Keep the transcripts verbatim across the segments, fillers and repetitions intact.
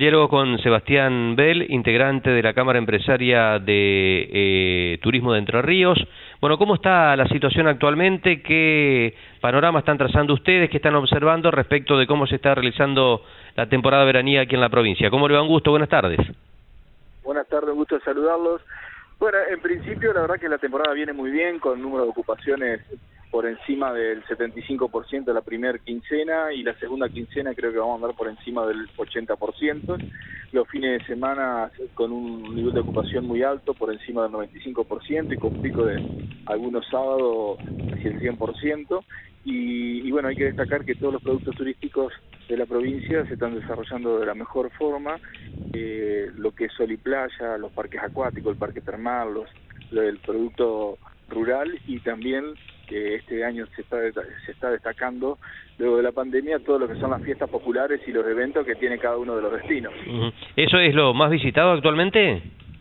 Diálogo con Sebastián Bell, integrante de la Cámara Empresaria de eh, Turismo de Entre Ríos. Bueno, ¿cómo está la situación actualmente? ¿Qué panorama están trazando ustedes? ¿Qué están observando respecto de cómo se está realizando la temporada veraniega aquí en la provincia? ¿Cómo le va? Un gusto, buenas tardes. Buenas tardes, un gusto saludarlos. Bueno, en principio la verdad que la temporada viene muy bien, con número de ocupaciones por encima del setenta y cinco por ciento de la primera quincena, y la segunda quincena creo que vamos a andar por encima del ochenta por ciento. Los fines de semana con un nivel de ocupación muy alto, por encima del noventa y cinco por ciento, y con pico de algunos sábados hacia el cien por ciento. Y, y bueno, hay que destacar que todos los productos turísticos de la provincia se están desarrollando de la mejor forma. Eh, lo que es sol y playa, los parques acuáticos, el parque termal, los, lo del producto rural, y también que este año se está, se está destacando, luego de la pandemia, todo lo que son las fiestas populares y los eventos que tiene cada uno de los destinos. Uh-huh. ¿Eso es lo más visitado actualmente?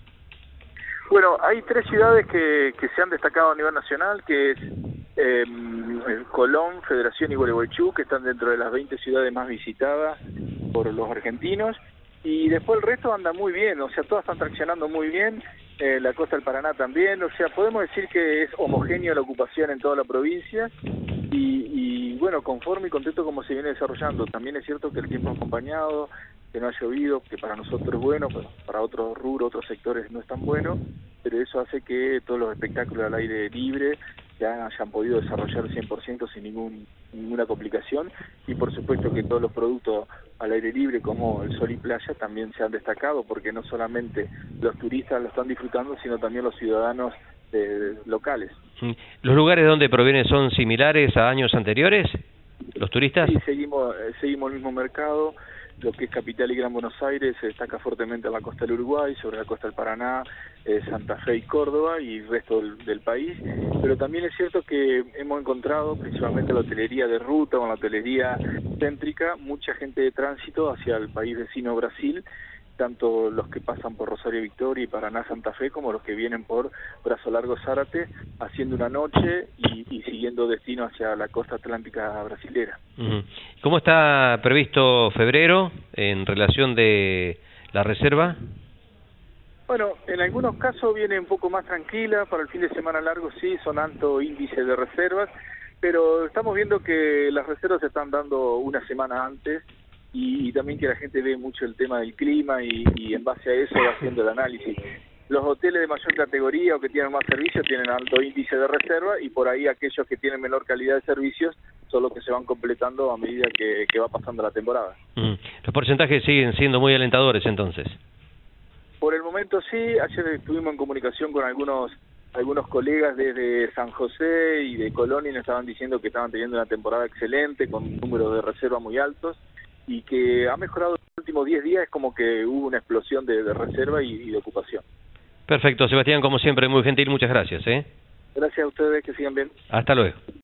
Bueno, hay tres ciudades que, que se han destacado a nivel nacional, que es eh, Colón, Federación y Gualeguaychú, que están dentro de las veinte ciudades más visitadas por los argentinos, y después el resto anda muy bien, o sea, todas están traccionando muy bien. Eh, la costa del Paraná también, o sea, podemos decir que es homogénea la ocupación en toda la provincia, y, y bueno, conforme y contento como se viene desarrollando. También es cierto que el tiempo ha acompañado, que no ha llovido, que para nosotros es bueno, pero para otros rubros, otros sectores no es tan bueno, pero eso hace que todos los espectáculos al aire libre se hayan podido desarrollar cien por ciento sin ningún, ninguna complicación, y por supuesto que todos los productos al aire libre como el sol y playa también se han destacado, porque no solamente los turistas lo están disfrutando, sino también los ciudadanos eh, locales. ¿Los lugares de donde provienen son similares a años anteriores, los turistas? Sí, seguimos, eh, seguimos el mismo mercado. Lo que es Capital y Gran Buenos Aires se destaca fuertemente en la costa del Uruguay, sobre la costa del Paraná, eh, Santa Fe y Córdoba, y el resto del, del país. Pero también es cierto que hemos encontrado, principalmente en la hotelería de ruta o en la hotelería céntrica, mucha gente de tránsito hacia el país vecino Brasil, tanto los que pasan por Rosario Victoria y Paraná Santa Fe, como los que vienen por Brazo Largo Zárate, haciendo una noche y, y siguiendo destino hacia la costa atlántica brasilera. Uh-huh. ¿Cómo está previsto febrero en relación de la reserva? Bueno, en algunos casos viene un poco más tranquila, para el fin de semana largo sí, son alto índice de reservas, pero estamos viendo que las reservas se están dando una semana antes, y, y también que la gente ve mucho el tema del clima, y, y en base a eso va haciendo el análisis. Los hoteles de mayor categoría o que tienen más servicios tienen alto índice de reserva, y por ahí aquellos que tienen menor calidad de servicios son los que se van completando a medida que, que va pasando la temporada. Mm. Los porcentajes siguen siendo muy alentadores entonces. Por el momento sí. Ayer estuvimos en comunicación con algunos algunos colegas desde San José y de Colón, y nos estaban diciendo que estaban teniendo una temporada excelente, con números de reserva muy altos, y que ha mejorado en los últimos diez días, es como que hubo una explosión de, de reserva y, y de ocupación. Perfecto, Sebastián, como siempre, muy gentil, muchas gracias. ¿eh? Gracias a ustedes, que sigan bien. Hasta luego.